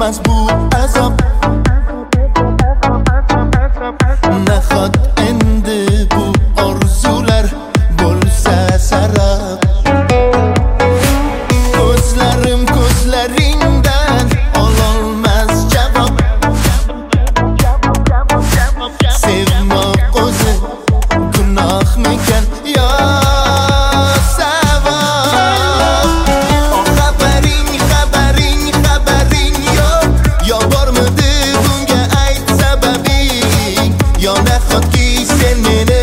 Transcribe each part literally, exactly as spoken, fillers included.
از بو عذاب نخواد endi bu orzular bo'lsa sarab ko'zlarim ko'zlaringdan ololmas javob sevmoq o'zi gunohmikan yo savob o xabaring xabaring xabaring yo'q yo bormidi bunga ayt sababing yo nahotki sen meni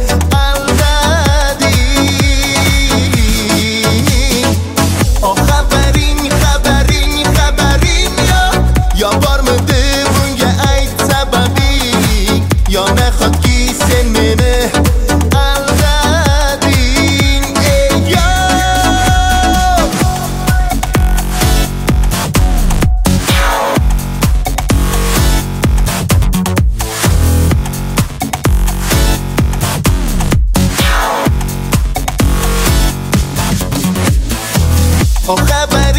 aldading o xabaring xabaring xabaring yo'q yo bormidi bunga ayt sababing yo nahotki sen meni aldading ey yo o xabaring